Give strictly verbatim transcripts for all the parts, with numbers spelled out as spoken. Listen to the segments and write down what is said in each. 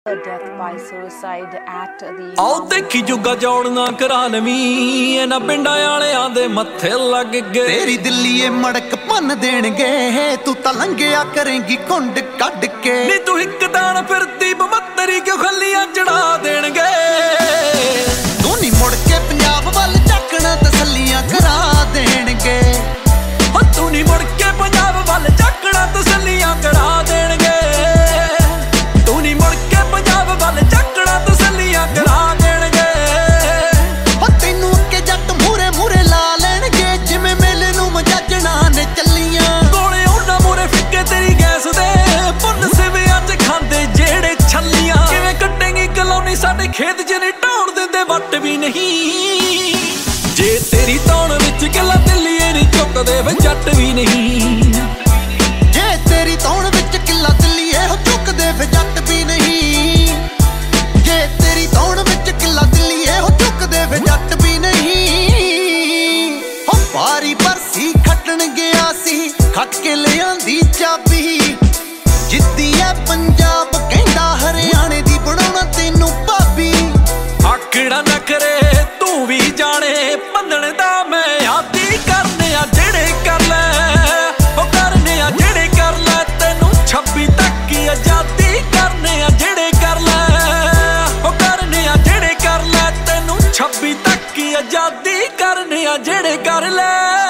death by suicide at the ਆਓ ਦੇਖੀ ਜੁਗਾ ਜੋੜਨਾ ਕਰਾ ਲਵੀਂ ਇਹਨਾਂ ਪਿੰਡਾਂ ਵਾਲਿਆਂ ਦੇ ਮੱਥੇ ਲੱਗ ਗਏ ਤੇਰੀ ਦਿੱਲੀਏ ਮੜਕ ਭੰਨ ਦੇਣਗੇ ਤੂੰ ਤਾਂ ਲੰਘਿਆ ਕਰੇਂਗੀ ਕੁੰਡ ਕੱਢ ਕੇ ਨੀ ਤੂੰ ਇੱਕ ਦਾਣ ਫਿਰਦੀ ਬਮੱਤਰੀ ਕਿਉਂ ਖੱਲੀਆਂ ਚੜਾ ਦੇਣਗੇ ਤੂੰ ਨੀ ਮੁੜ ਕੇ ਪੰਜਾਬ ਵੱਲ ਝਾਕਣਾ ਤਸੱਲੀਆਂ ਕਰਾ ਦੇਣਗੇ ਹੋ ਤੂੰ ਨੀ ਮੁੜ ਕੇ ਪੰਜਾਬ ਵੱਲ ਝਾਕਣਾ ਤਸੱਲੀਆਂ ਕਰਾ ਦੇਣਗੇ ਤੂੰ ਨੀ ਮੁੜ ਕੇ ਪੰਜਾਬ ਵੱਲ ਝਾਕਣਾ ਤਸੱਲੀਆਂ ਕਰਾ ਦੇਣਗੇ ਹੋ ਤੈਨੂੰ ਅੱਗੇ ਜੱਟ ਮੂਰੇ ਮੂਰੇ ਲਾ ਲੈਣਗੇ ਜਿਵੇਂ ਮੇਲੇ ਨੂੰ ਮਜਾਜਣਾ ਨੇ ਚੱਲੀਆਂ ਕੋਲੇ ਉਹਨਾਂ ਮੂਰੇ ਫਿੱਕੇ ਤੇਰੀ ਗੈਸ ਦੇ ਪੁੰਨ ਸਿਵਿਆਂ ਚ ਖਾਂਦੇ ਜਿਹੜੇ ਛੱਲੀਆਂ ਕਿਵੇਂ ਕੱਟੇਂਗੀ ਕਲੋਨੀ ਸਾਡੇ ਖੇਤ ਚ ਨਹੀਂ ਢਾਉਣ ਦਿੰਦੇ ਵੱਟ ਵੀ ਨਹੀਂ ਜੇ ਤੇਰੀ ਤੌਣ ਵਿੱਚ ਕਿਲਾ ਦਿੱਲੀਏ ਨਹੀਂ ਚੁੱਕਦੇ ਵੇ ਜੱਟ ਵੀ ਨਹੀਂ ਜੇ ਤੇਰੀ ਤੌਣ ਵਿੱਚ ਕਿਲਾ ਦਿੱਲੀਏ ਹੋ ਚੁੱਕਦੇ ਵੇ ਜੱਟ ਵੀ ਨਹੀਂ ਜੇ ਤੇਰੀ ਤੌਣ ਵਿੱਚ ਕਿਲਾ ਦਿੱਲੀਏ ਹੋ ਚੁੱਕਦੇ ਵੇ ਜੱਟ ਵੀ ਨਹੀਂ ਹੋ ਪਾਰੀ ਪਰਸੀ ਖੱਟਣ ਗਿਆ ਸੀ ਖੱਟ ਕੇ ਲਿਆਂਦੀ ਚਾਬੀ ਜਿੱਦੀ ਐ ਪੰਜਾਬ ਕਹਿੰਦਾ ਹਰਿਆਣੇ ਦੀ ਬਣਾਉਣਾ ਤੈਨੂੰ ਭਾਬੀ ਆਕੜਾ ਨਾ ਕਰੇ ਤੂੰ ਵੀ ਜਾਣੇ ਬੰਦਣ ਦਾ ਮੈਂ ਆਦੀ ਕਰਨੇ ਆ ਜਿਹੜੇ ਕਰ ਲੈ ਉਹ ਕਰਨੇ ਆ ਜਿਹੜੇ ਕਰ ਲੈ ਤੈਨੂੰ ਛੱਬੀ ਤੱਕ ਹੀ ਆਜ਼ਾਦੀ ਕਰਨੇ ਆ ਜਿਹੜੇ ਕਰ ਲੈ ਉਹ ਕਰਨੇ ਆ ਜਿਹੜੇ ਕਰ ਲੈ ਤੈਨੂੰ ਛੱਬੀ ਤੱਕ ਹੀ ਆਜ਼ਾਦੀ ਕਰਨੇ ਆ ਜਿਹੜੇ ਕਰ ਲੈ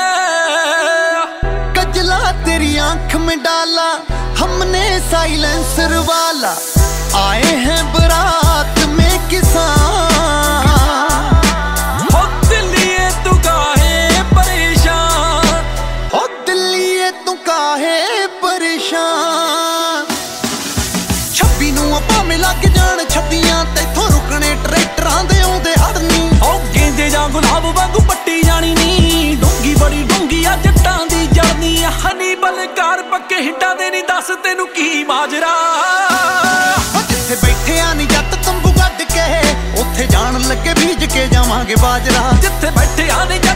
कजला तेरी आंख में डाला हमने साइलेंसर वाला आए हैं बारात में किसान हो दिल्लीए तू काहे परेशान हो दिल्लीए तू काहे परेशान छब्बी नूं भावें लग जाण छब्बियां तैथों रुकने ट्रैक्टरां दे आउंदे हड़नी हो गेंदे जां गुलाब वांगू पट्टी जानी नी डूंगी बड़ी डूंगी आ जट्टां दी जड़नी हनी बलकार पक्के हिट्टां दे नी दस तैनूं की माजरा जिथे बैठे आ नी जट तंबू गड्ड के उत्थे जाण लगे बीज के जावांगे बाजरा जिथे बैठे आ नी